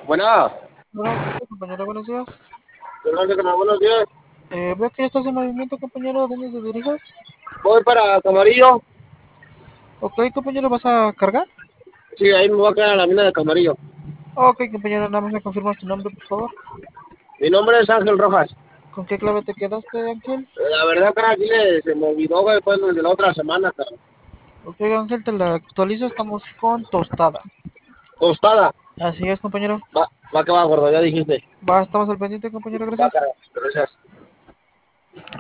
Buenas, Hola, compañero, buenos días. buenos días. Veo que ya estás en movimiento, compañero. ¿A dónde te diriges? Voy para Camarillo. Ok, compañero, ¿vas a cargar? Sí, ahí me voy a quedar a la mina de Camarillo. Ok, compañero, nada más me confirmas tu nombre, por favor. Mi nombre es Ángel Rojas. ¿Con qué clave te quedaste, Ángel? La verdad, cara, aquí se me olvidó, güey, fue desde la otra semana, cara. Ok, Ángel, te la actualizo. Estamos con tostada. Tostada. Así es, compañero. Va que va, gordo, ya dijiste. Va, estamos al pendiente, compañero. Va, Gracias. cara, gracias.